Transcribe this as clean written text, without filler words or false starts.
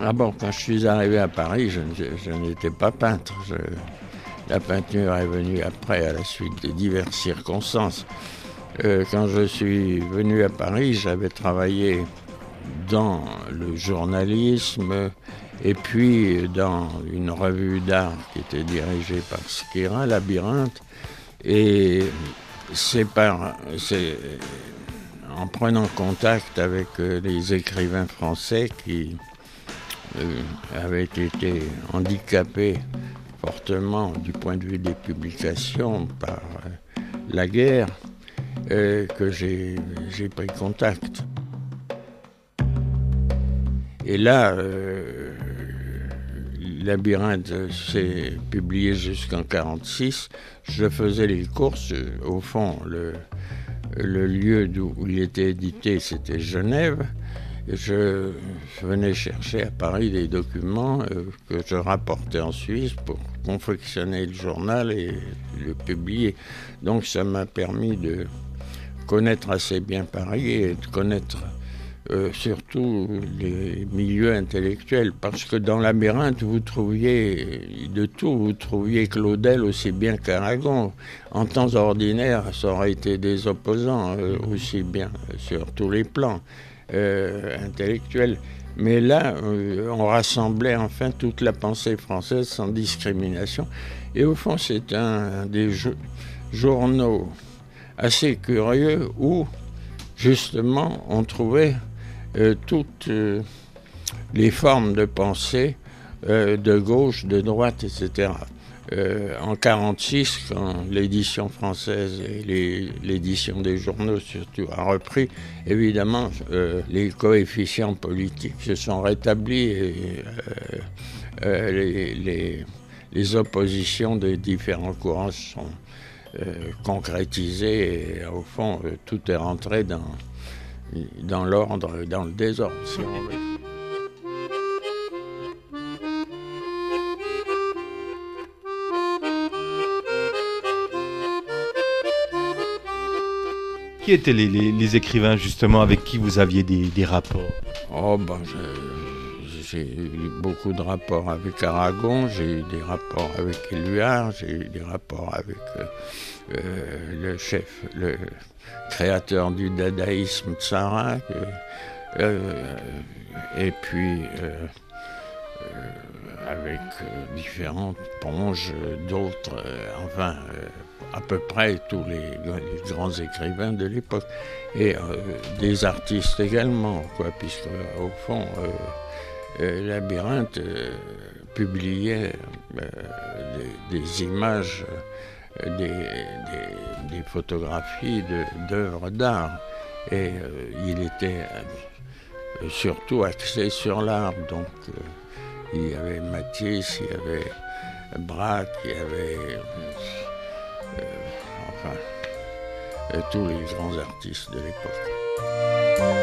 Ah bon, quand je suis arrivé à Paris, je n'étais pas peintre. La peinture est venue après, à la suite de diverses circonstances. Quand je suis venu à Paris, j'avais travaillé dans le journalisme et puis dans une revue d'art qui était dirigée par Skira, Labyrinthe. Et c'est en prenant contact avec les écrivains français qui avaient été handicapés fortement du point de vue des publications par la guerre que j'ai pris contact. Et là, Labyrinthe s'est publié jusqu'en 1946. Je faisais les courses. Au fond, le lieu où il était édité, c'était Genève. Et je venais chercher à Paris des documents que je rapportais en Suisse pour confectionner le journal et le publier. Donc ça m'a permis de connaître assez bien Paris et de connaître surtout les milieux intellectuels, parce que dans Labyrinthe, vous trouviez de tout. Vous trouviez Claudel aussi bien qu'Aragon. En temps ordinaire, ça aurait été des opposants aussi bien sur tous les plans intellectuels. Mais là, on rassemblait enfin toute la pensée française sans discrimination. Et au fond, c'est un des journaux assez curieux où, justement, on trouvait toutes les formes de pensée de gauche, de droite, etc. En 1946, quand l'édition française et l'édition des journaux surtout a repris, évidemment, les coefficients politiques se sont rétablis et les oppositions des différents courants sont concrétisées et au fond, tout est rentré dans l'ordre, dans le désordre, si on veut. Qui étaient les écrivains justement avec qui vous aviez des rapports? Oh ben, j'ai eu beaucoup de rapports avec Aragon, j'ai eu des rapports avec Éluard, j'ai eu des rapports avec le chef, le créateur du dadaïsme Tzara, et puis avec différentes Ponge, d'autres, enfin à peu près tous les grands écrivains de l'époque, et des artistes également, quoi, puisque au fond Labyrinthe publiait des images, des photographies d'œuvres d'art, et il était surtout axé sur l'art. Donc il y avait Matisse, il y avait Braque, il y avait tous les grands artistes de l'époque.